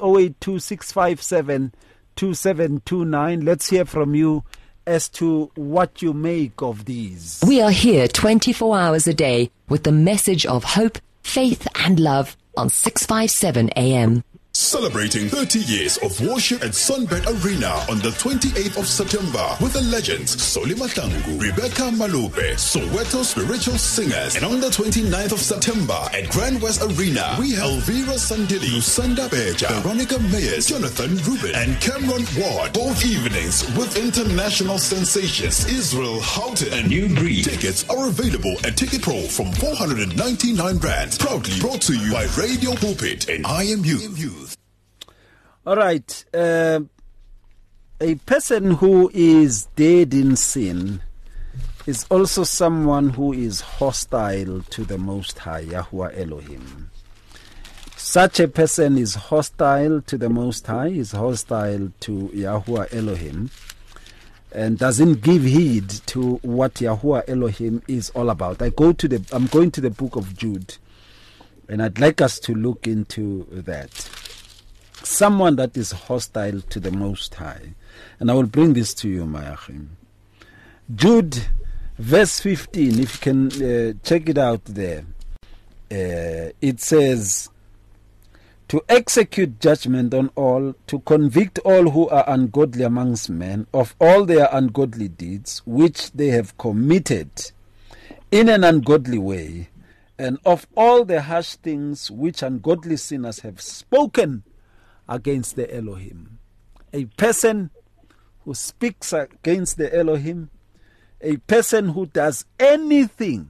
0826572729. Let's hear from you as to what you make of these. We are here 24 hours a day with the message of hope, faith and love on 657 AM. Celebrating 30 years of worship at Sunbed Arena on the 28th of September with the legends Soli Matangu, Rebecca Malupe, Soweto spiritual singers, and on the 29th of September at Grand West Arena we have Elvira Sandili, Lusanda Beja, Veronica Mayers, Jonathan Rubin, and Cameron Ward. Both evenings with international sensations Israel Houghton and New Breed. Tickets are available at Ticket Pro from 499 Rand. Proudly brought to you by Radio Pulpit and IMU. All right. A person who is dead in sin is also someone who is hostile to the Most High, Yahuwah Elohim. Such a person is hostile to the Most High, is hostile to Yahuwah Elohim, and doesn't give heed to what Yahuwah Elohim is all about. I'm going to the book of Jude. And I'd like us to look into that. Someone that is hostile to the Most High. And I will bring this to you, Mayachim. Jude, verse 15, if you can check it out there. It says, to execute judgment on all, to convict all who are ungodly amongst men of all their ungodly deeds, which they have committed in an ungodly way, and of all the harsh things which ungodly sinners have spoken against the Elohim. A person who speaks against the Elohim, a person who does anything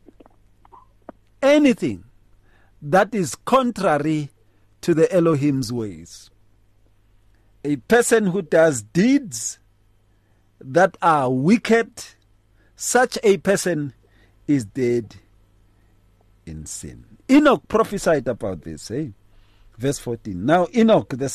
that is contrary to the Elohim's ways. A person who does deeds that are wicked, such a person is dead in sin. Enoch prophesied about this, verse 14. Now Enoch, the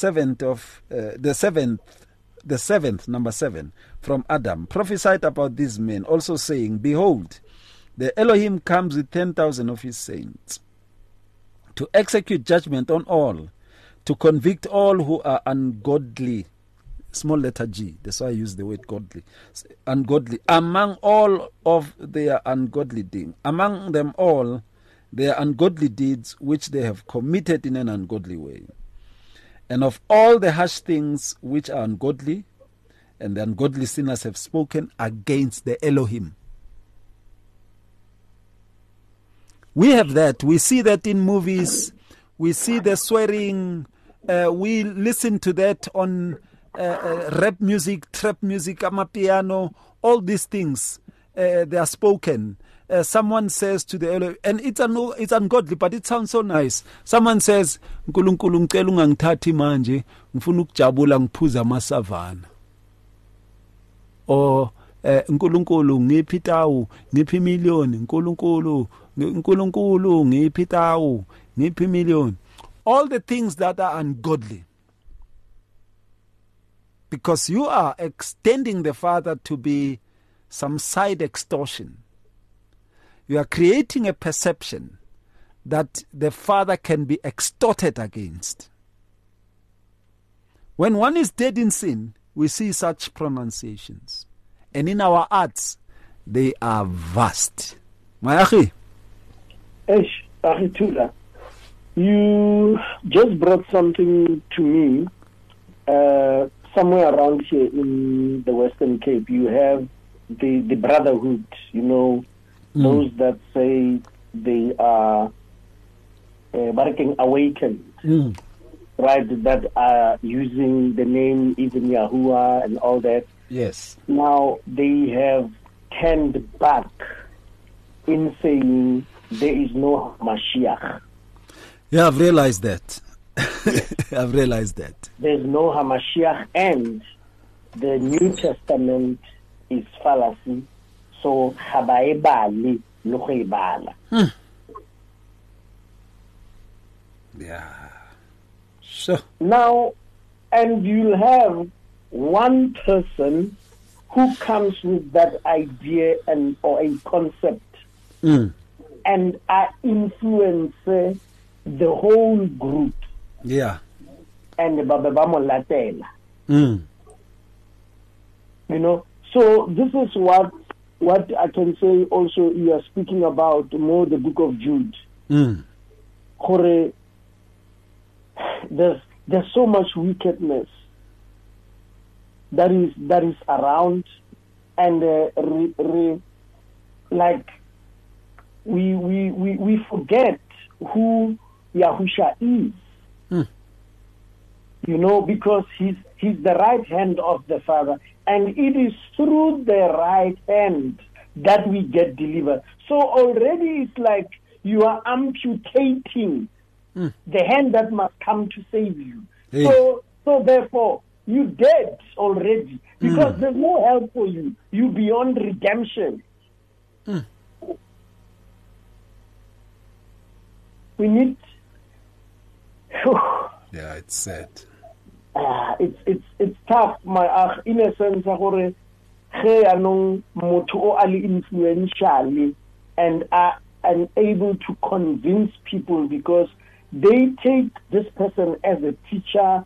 seventh, number 7, from Adam, prophesied about these men, also saying, behold, the Elohim comes with 10,000 of his saints, to execute judgment on all, to convict all who are ungodly, small letter G, that's why I use the word godly, ungodly, among all of their ungodly deeds, among them all their ungodly deeds which they have committed in an ungodly way, and of all the harsh things which are ungodly, and the ungodly sinners have spoken against the Elohim. We have that. We see that in movies. We see the swearing. We listen to that on rap music, trap music, amapiano, all these things. They are spoken. Someone says to the Elohim, and it's ungodly, but it sounds so nice. Someone says, "Nkulunkulu ngicela ungangithathi manje, ngifuna ukujabula ngiphuza amasavana." Or "Nkulunkulu ngiphi itawu, ngiphi million, Nkulunkulu ngiphi itawu, ngiphi million." All the things that are ungodly. Because you are extending the Father to be some side extortion. You are creating a perception that the Father can be extorted against. When one is dead in sin, we see such pronunciations. And in our arts, they are vast. Mayachi. Achitula, you just brought something to me. Somewhere around here in the Western Cape, you have the brotherhood, those that say they are Barking Awakened, right, that are using the name even Yahuwah and all that. Yes. Now they have turned back in saying there is no Hamashiach. Yeah, I've realized that. I've realized that. There's no Hamashiach, and the New Testament is fallacy. So, habaebali lukhibala. Yeah. Sure. Now, and you'll have one person who comes with that idea or a concept and influence the whole group. Yeah. And bababamolatela. So this is what I can say. Also, you are speaking about more the book of Jude. There's so much wickedness that is around, and like we forget who Yahusha is. Because he's the right hand of the Father, and it is through the right hand that we get delivered. So already it's like you are amputating the hand that must come to save you. Hey. So therefore, you dead already, because there's no help for you. You beyond redemption. We need. Yeah, it's sad. It's tough, my ach. In a sense, ge anong motho o ali influentially, and unable to convince people because they take this person as a teacher.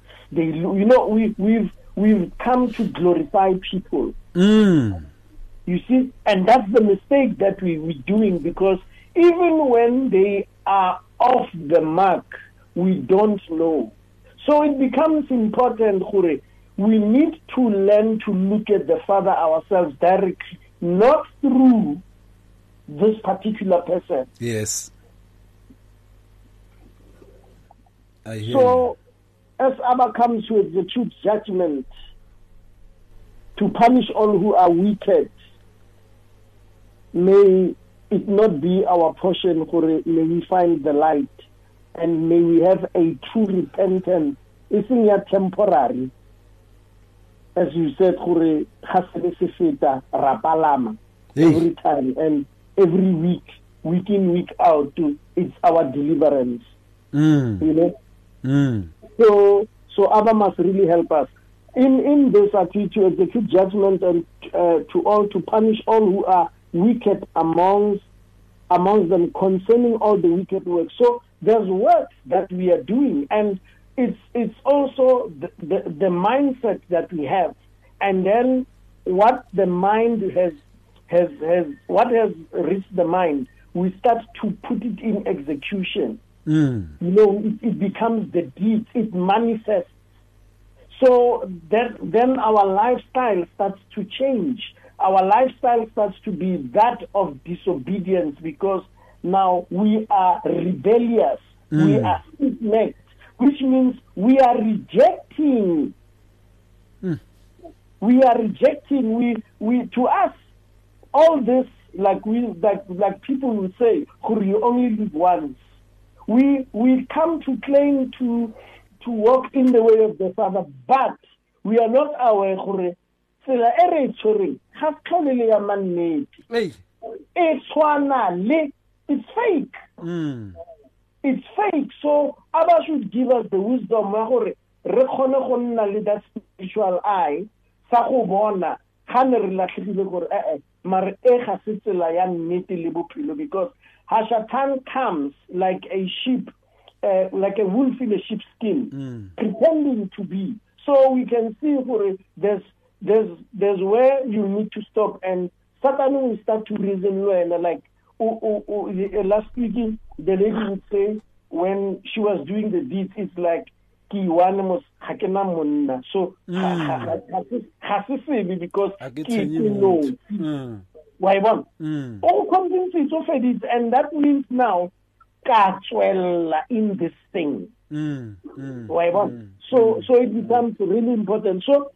We've come to glorify people. You see, and that's the mistake that we're doing, because even when they are off the mark, we don't know. So it becomes important, Khure, we need to learn to look at the Father ourselves directly, not through this particular person. Yes. I hear so, as Abba comes with the truth judgment to punish all who are wicked, may it not be our portion, Khure. May we find the light, and may we have a true repentance. It's in your temporary. As you said, Khure, rapalama every time and every week in, week out, it's our deliverance. You know? So Abba must really help us in this activity to execute judgment and to punish all who are wicked amongst them, concerning all the wicked works. So there's work that we are doing, and it's also the mindset that we have, and then what the mind has what has reached the mind, we start to put it in execution. You know, it becomes the deed, it manifests. So then our lifestyle starts to change. Our lifestyle starts to be that of disobedience, because now we are rebellious, we are stiff-necked, which means we are rejecting. We are rejecting. We to us, all this, like people would say, you only live once. We come to claim to walk in the way of the Father, but we are not aware. It's fake. It's fake. So Abba should give us the wisdom that spiritual eye because Hashatan comes like a sheep, like a wolf in a sheep's skin, pretending to be. So we can see there's where you need to stop, and Satan will start to reason and like last week the lady would say when she was doing the deeds, it's like so because why one? All convinces of it, and that means now in this thing. Why one? So it becomes really important. So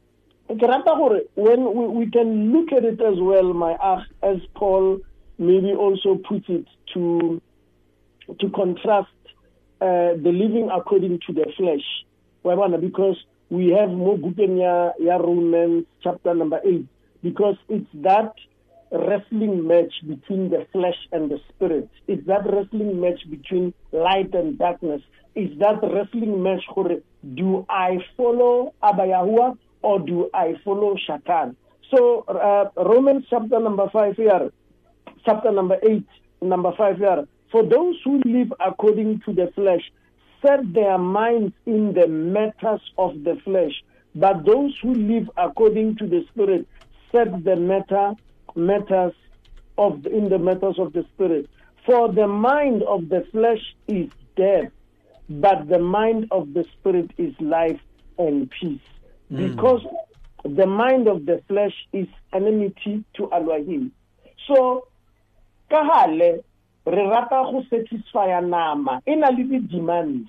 when we can look at it as well, my akh, as Paul maybe also puts it, to contrast the living according to the flesh. Why one? Because we have more good in Romans chapter number 8, because it's that wrestling match between the flesh and the spirit. It's that wrestling match between light and darkness. It's that wrestling match. Do I follow Abba Yahuwah or do I follow Shaitan? So Romans chapter number 5 here, chapter number 8, number 5 here. For those who live according to the flesh set their minds in the matters of the flesh, but those who live according to the Spirit set the matters of the Spirit. For the mind of the flesh is death, but the mind of the Spirit is life and peace. Because the mind of the flesh is enmity to Elohim. So, kahale re rata go satisfy nama ina le demands.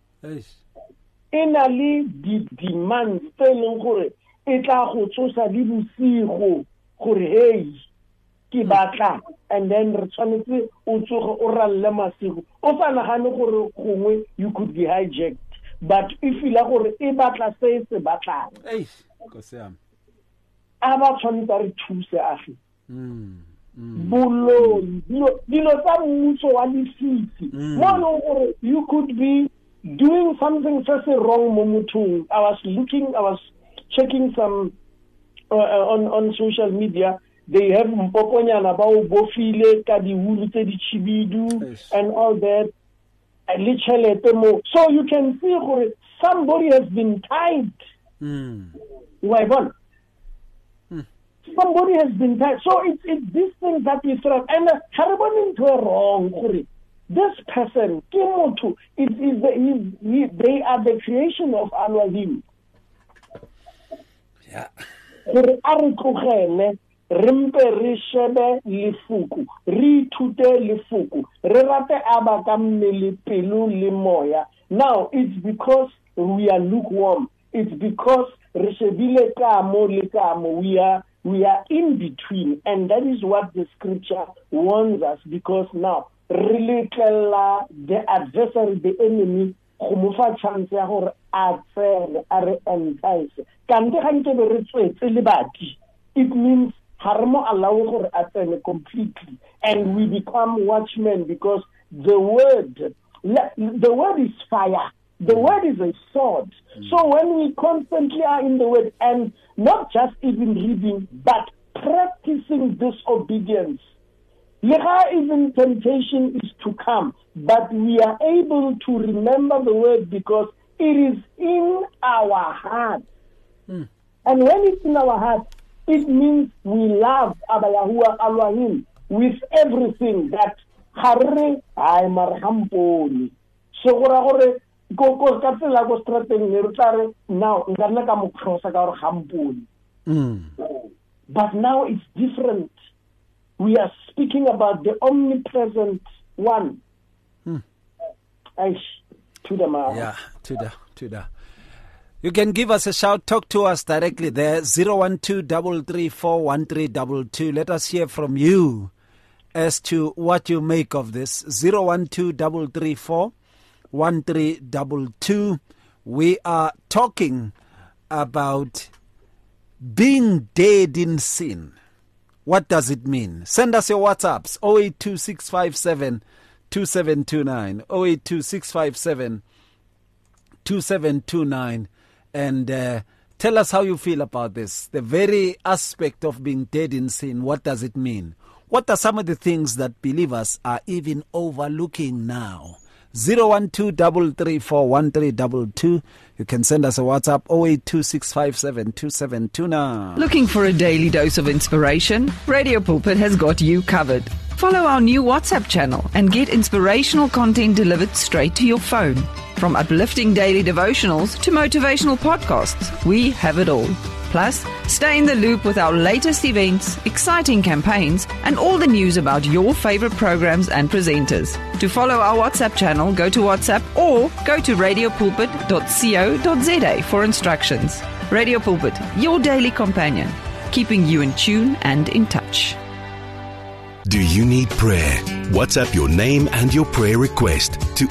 Ina le demands tse leng gore e tla go tsosa le bosigo gore hey ke batla, and then re tshwanetse o tsoge o ralle masigo o sa nagane gore gongwe you could be hijacked, but if ila gore e batla se batlang aba tshwanetse re thuse agi dilo tsa mmuso wa lefiti mo gore you could be doing something just wrong mo mothong. I was checking some on social media, they have mpoponyana ba o bofile ka di hulu tse di chibidu and all that. So you can see somebody has been tied. Somebody has been tied. So it's these things that we throw. And into a wrong. This person, they are the creation of Elohim. Yeah. Rempe re shebe lefuku re ithute lefuku re rate aba ka mmele pelo le moya. Now it's because we are lukewarm, it's because re shebile ka mo le ka mo, we are in between, and that is what the scripture warns us, because now really the adversary, the enemy, go mo fa chance ya gore a tsene a re entice kante ga ntse be re tswetse le bati. It means harmo allow completely, and we become watchmen, because the word is fire, the word is a sword. So when we constantly are in the word, and not just even reading, but practicing disobedience, even temptation is to come, but we are able to remember the word because it is in our heart. And when it's in our heart, it means we love Abba Yahuwah Elohim with everything that Harre ay marhamponi. So gore go ka tsela go strateng le rutare now ngana ka mo cross ka gore hamponi. But now it's different. We are speaking about the omnipresent one. Aish, to the man. Yeah, to the. You can give us a shout, talk to us directly there, 012-334-1322. Let us hear from you as to what you make of this. 012-334-1322. We are talking about being dead in sin. What does it mean? Send us your WhatsApps, 082-657-2729, 082-657-2729. And tell us how you feel about this. The very aspect of being dead in sin, what does it mean? What are some of the things that believers are even overlooking now? 012-334-1322. You can send us a WhatsApp, 082-657-2729. Looking for a daily dose of inspiration? Radio Pulpit has got you covered. Follow our new WhatsApp channel and get inspirational content delivered straight to your phone. From uplifting daily devotionals to motivational podcasts, we have it all. Plus, stay in the loop with our latest events, exciting campaigns, and all the news about your favorite programs and presenters. To follow our WhatsApp channel, go to WhatsApp or go to radiopulpit.co.za for instructions. Radio Pulpit, your daily companion, keeping you in tune and in touch. Do you need prayer? WhatsApp your name and your prayer request to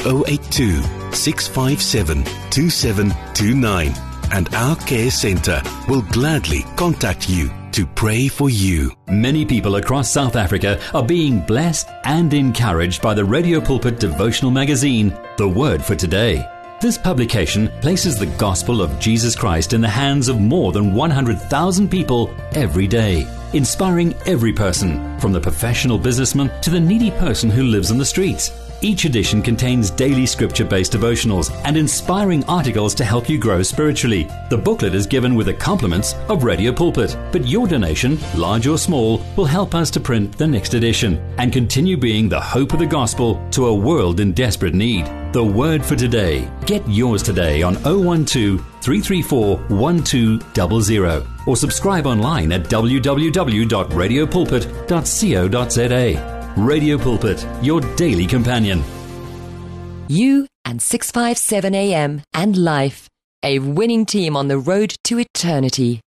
082-657-2729 and our care center will gladly contact you to pray for you. Many people across South Africa are being blessed and encouraged by the Radio Pulpit devotional magazine, The Word for Today. This publication places the gospel of Jesus Christ in the hands of more than 100,000 people every day, inspiring every person, from the professional businessman to the needy person who lives on the streets. Each edition contains daily scripture-based devotionals and inspiring articles to help you grow spiritually. The booklet is given with the compliments of Radio Pulpit, but your donation, large or small, will help us to print the next edition and continue being the hope of the gospel to a world in desperate need. The Word for Today. Get yours today on 012-334-1200 or subscribe online at www.radiopulpit.co.za. Radio Pulpit, your daily companion. You and 657 AM and life, a winning team on the road to eternity.